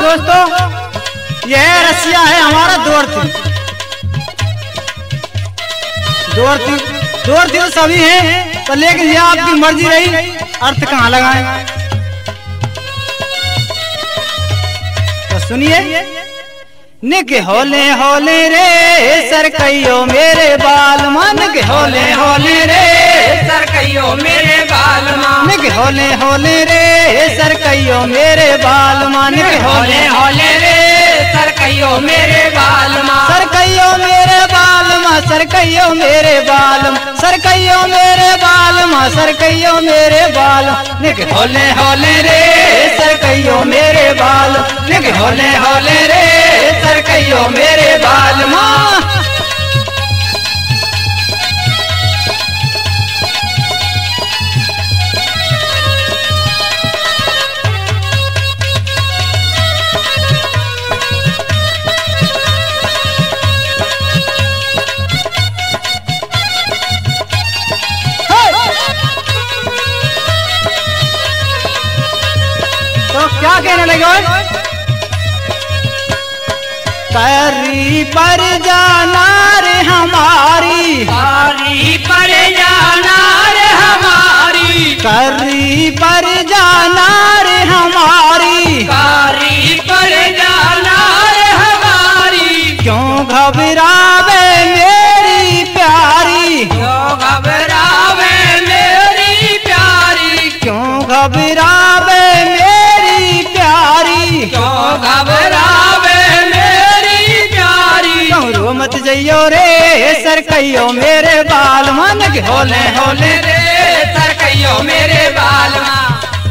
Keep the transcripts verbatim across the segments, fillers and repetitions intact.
दोस्तों, यह रसिया है हमारा दोरती। दोरती दोरती तो सभी हैं, तो लेकिन यह आपकी मर्जी रही अर्थ कहाँ लगाएं। तो सुनिए, निक होले होले रे सरकैयो मेरे बाल मान, निक होले होले रे सरकैयो मेरे बाल मान, निक होले होले रे सरकैयो मेरे बाल मान, निक होले होले रे सरकैयो मेरे बाल मान, सरकैयो मेरे बाल मा सरकैयो मेरे बाल, सरकैयो मेरे बाल मा सरकैयो मेरे बाल, निक होले होले रे सरकैयो मेरे बाल, निक होले होले रे सरकैयो मेरे बाल माँ। तो क्या कहने लगे? करी पर जाना रे हमारी, करी पर जाना रे हमारी, करी पर जाना रे हमारी, करी पर जाना रे हमारी, क्यों घबरावे मेरी प्यारी, क्यों घबरावे मेरी प्यारी, क्यों घबरावे मेरी प्यारी, क्यों घबरावे मत जइयो रे सरकैयो मेरे बाल मन, होले होले रे सरकैयो मेरे बाल मान।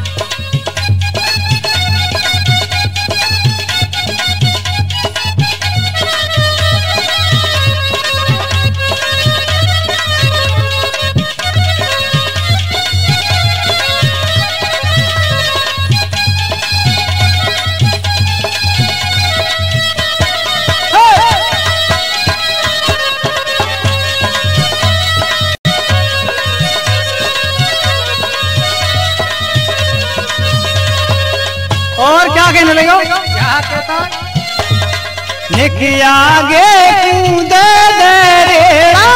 और क्या कहने लगे? क्या कहता? निक आगे कूद दे रेड़ा,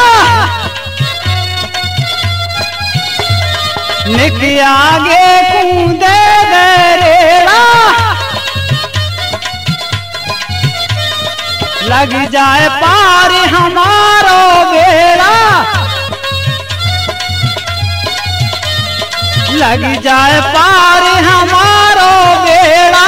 निक आगे कूद दे रेड़ा, लग जाए पार हमारो बेड़ा, लग जाए पार हमारो बेड़ा,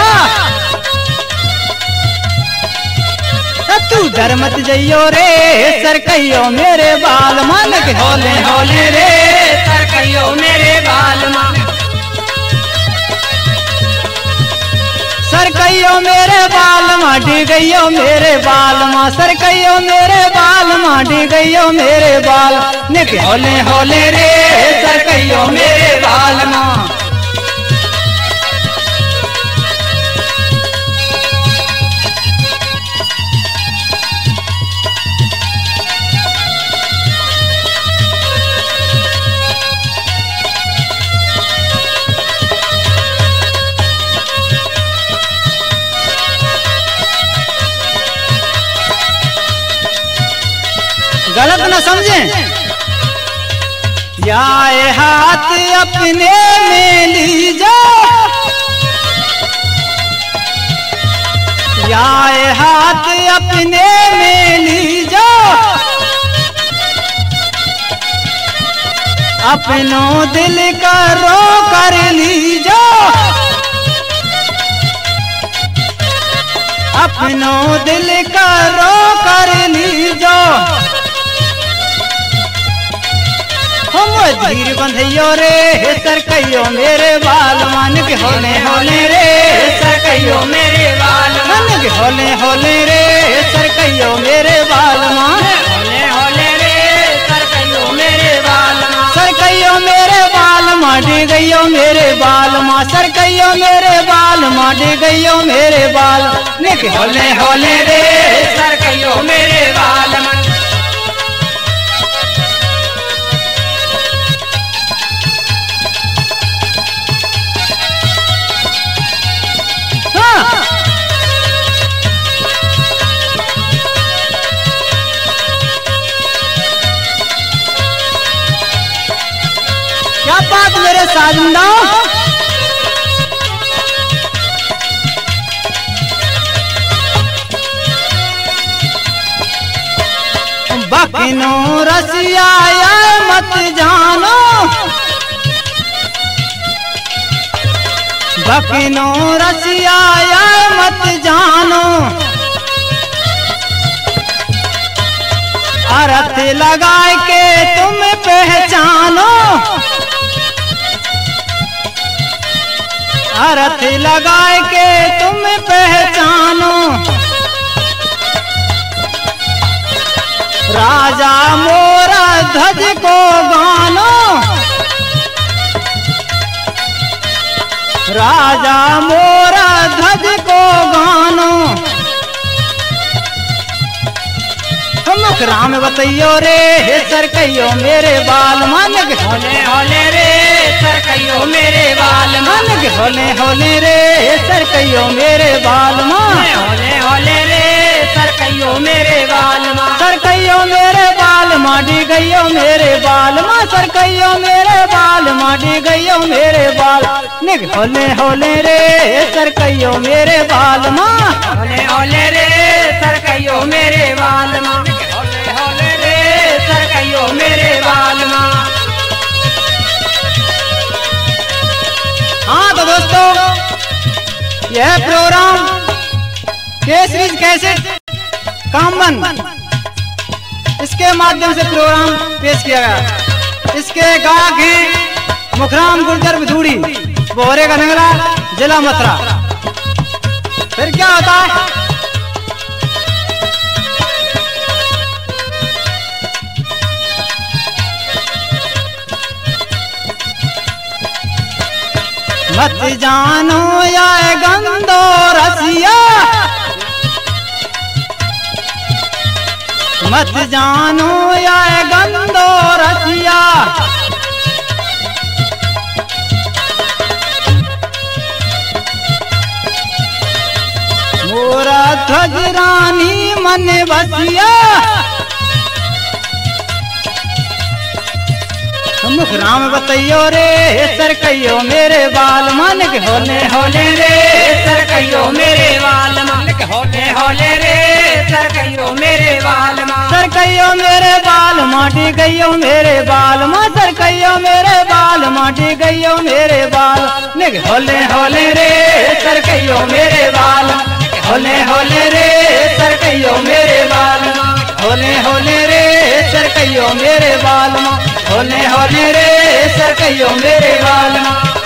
तू डर मत जइयो रे सरकैयो मेरे बाल मान, होले होले रे सरकैयो मेरे बाल मान, सरकैयो मेरे बाल माटी गइयो मेरे बाल माँ, सरकैयो मेरे बाल माटी गइयो मेरे बाल, निक होले होले रे सरकैयो मेरे बाल माँ। गलत न समझें, या हाथ अपने में लीजो, या हाथ अपने में लीजो, अपनों दिल का रो कर लीजो, अपनों दिल का रो कर लीजो, हम धीर बंधइयो रे सरकैयो मेरे बाल मान, के होले होले रे सरकैयो मेरे बाल मान, के होले होले रे सरकैयो मेरे बाल मान, होले होले रे सरकैयो मेरे बाल मान, सरकैयो मेरे बाल माटी गइयो मेरे बाल माँ, सरकैयो मेरे बाल माटी गइयो मेरे बाल, निक होले होले रे सरकैयो मेरे बाल मान। क्या बात मेरे साजिंदा। बकिनो रसिया मत जानो, बकिनो रसिया मत जानो, अर्थ लगा के तुम पहचानो, अर्थ लगा के तुम पहचानो। राजा मोरा ध्वज को गानो, राजा मोरा ध्वज को गानो। मुख राम बतैयो रे सर कहियो मेरे बाल मान के होले होले रे सर कहियो मेरे बाल मान के होले होले रे सर कहियो मेरे बाल मान होले होले रे सर कहियो मेरे बाल मां सर कहियो मेरे बाल माडी गइयो मेरे बाल मां सर कहियो मेरे बाल माडी गइयो मेरे बाल निक होले होले रे सर कहियो मेरे बाल मां होले होले रे सर कहियो मेरे बाल मां होले होले रे सर कहियो मेरे बाल मां। हाँ तो दोस्तों यह प्रोग्राम केसरी कैसेट कामन इसके माध्यम से प्रोग्राम पेश किया गया। इसके गायक हैं मुखराम गुर्जर बिधूड़ी, बोहरे का नंगला, जिला मथुरा। फिर क्या होता है मत जानो या गंदो रसिया, मत जानो या गंदो रसिया। मोरा ध्वज रानी मन बसिया, मुख राम बतैयो रे सर कहियो मेरे बाल मान के होले होले रे सर कहियो मेरे बाल मां होले होले रे सर कहियो मेरे बाल मां सर कहियो मेरे बाल माटी गइयो मेरे बाल मां सर कहियो मेरे बाल माटी गइयो मेरे बाल निक होले होले रे सर कहियो मेरे बाल होले होले रे सर कहियो मेरे बाल होले होले रे सर कहियो मेरे बाल होले होले रे सर कहियो मेरे बाल।